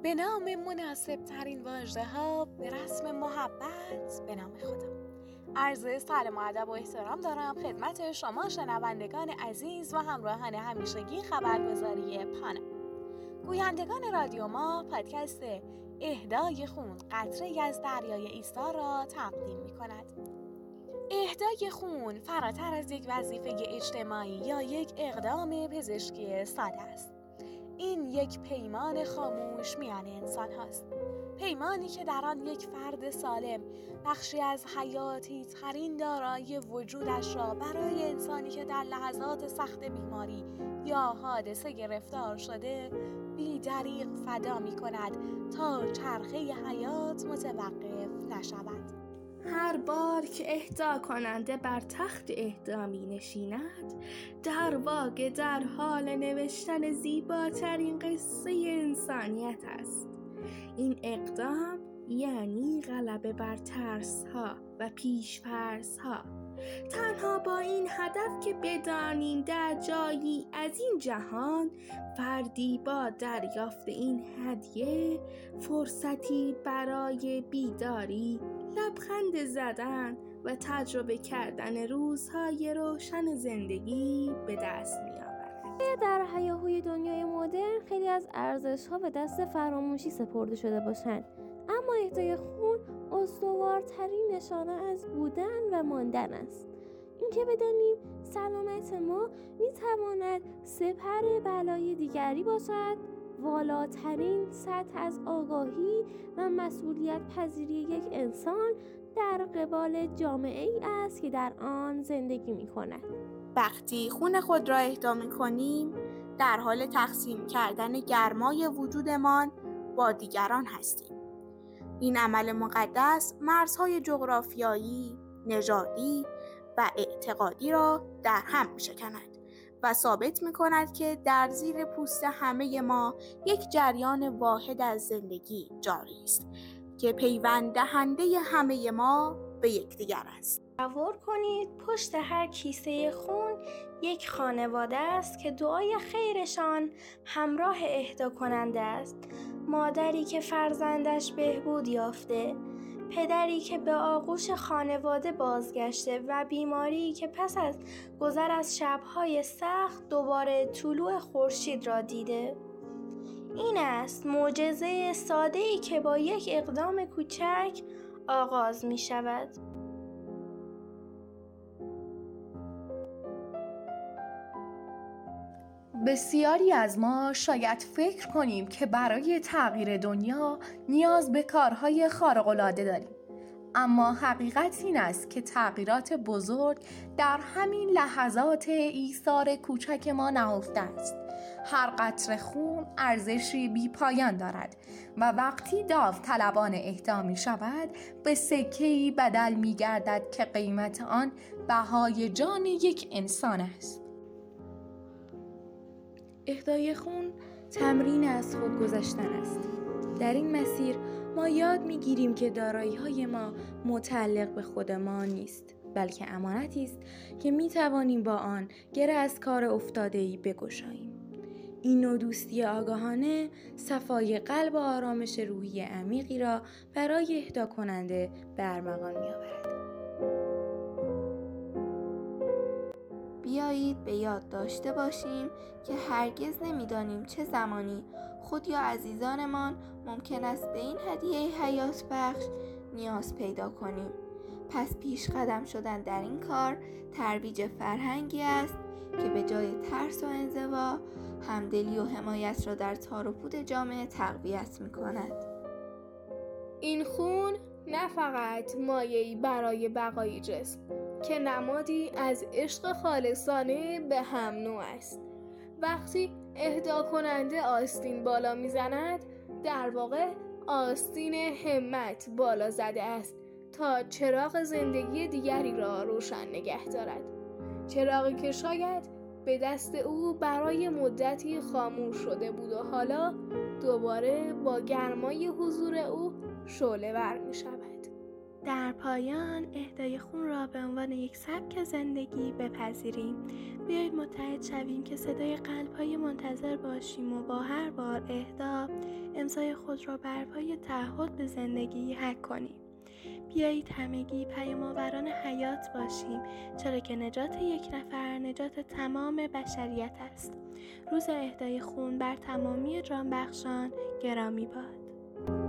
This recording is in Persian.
به نام مناسب ترین واژه ها به رسم محبت به نام خدا. عرض سلام و ادب و احترام دارم خدمت شما شنوندگان عزیز و همراهان همیشگی خبرگزاری پانا. گویندگان رادیو ما پادکست اهدای خون قطره‌ای از دریای ایثار را تقدیم می کند. اهدای خون فراتر از یک وظیفه اجتماعی یا یک اقدام پزشکی ساده است. این یک پیمان خاموش میان انسان هاست. پیمانی که در آن یک فرد سالم بخشی از حیاتی ترین دارایی وجودش را برای انسانی که در لحظات سخت بیماری یا حادثه گرفتار شده بی دریغ فدا می کند تا چرخه حیات متوقف نشود. هر بار که اهدا کننده بر تخت اهدا می نشیند، در واقع در حال نوشتن زیباترین قصه انسانیت است. این اقدام یعنی غلبه بر ترس‌ها و پیش‌فرض‌ها، تنها با این هدف که بدانیم در جایی از این جهان فردی با دریافت این هدیه فرصتی برای بیداری، لبخند زدن و تجربه کردن روزهای روشن زندگی به دست می‌آورد. در هیاهوی دنیای مدرن خیلی از ارزش‌ها به دست فراموشی سپرده شده باشند، اما اهدای خون استوارترین نشانه از بودن و ماندن است. این که بدانیم سلامت ما می‌تواند سپر بلای دیگری باشد، والاترین سطح از آگاهی و مسئولیت پذیری یک انسان در قبال جامعه‌ای است که در آن زندگی می‌کند. وقتی خون خود را اهدا می‌کنیم، در حال تقسیم کردن گرمای وجودمان با دیگران هستیم. این عمل مقدس مرزهای جغرافیایی، نژادی و اعتقادی را در هم می‌شکند و ثابت می‌کند که در زیر پوست همه ما یک جریان واحد از زندگی جاری است که پیوند دهنده همه ما به یکدیگر است. تصور کنید پشت هر کیسه خون یک خانواده است که دعای خیرشان همراه اهدا کننده است. مادری که فرزندش بهبود یافته، پدری که به آغوش خانواده بازگشته و بیماری که پس از گذر از شب‌های سخت دوباره طلوع خورشید را دیده. این است معجزه ساده‌ای که با یک اقدام کوچک آغاز می شود. بسیاری از ما شاید فکر کنیم که برای تغییر دنیا نیاز به کارهای خارق‌العاده داریم. اما حقیقت این است که تغییرات بزرگ در همین لحظات ایثار کوچک ما نهفته است. هر قطره خون ارزشی بی پایان دارد و وقتی داوطلبانه اهدا می شود به سکه‌ای بدل می گردد که قیمت آن بهای جان یک انسان است. اهدای خون تمرین از خود گذشتن است. در این مسیر ما یاد می‌گیریم که دارایی‌های ما متعلق به خود ما نیست، بلکه امانتی است که می‌توانیم با آن گره از کار افتاده‌ای بگشاییم. این نوع دوستی آگاهانه صفای قلب و آرامش روحی عمیقی را برای اهدا کننده به ارمغان می‌آورد. بیایید به یاد داشته باشیم که هرگز نمی‌دانیم چه زمانی خود یا عزیزانمان ممکن است به این هدیه حیات بخش نیاز پیدا کنیم. پس پیش قدم شدن در این کار ترویج فرهنگی است که به جای ترس و انزوا، همدلی و حمایت را در تار و پود جامعه تقویت می‌کند. این خون نه فقط مایه‌ای برای بقای جسم که نمادی از عشق خالصانه به هم نوع است. وقتی اهدا کننده آستین بالا میزند، در واقع آستین همت بالا زده است تا چراغ زندگی دیگری را روشن نگه دارد. چراغی که شاید به دست او برای مدتی خاموش شده بود و حالا دوباره با گرمای حضور او شعله‌ور می شود. در پایان اهدای خون را به عنوان یک سبک زندگی بپذیریم. بیایید متحد شویم که صدای قلب‌های منتظر باشیم و با هر بار اهدا امضای خود را بر پای تعهد به زندگی حک کنیم. بیایید همگی پیام‌آوران حیات باشیم، چرا که نجات یک نفر نجات تمام بشریت است. روز اهدای خون بر تمامی جانبخشان گرامی باد.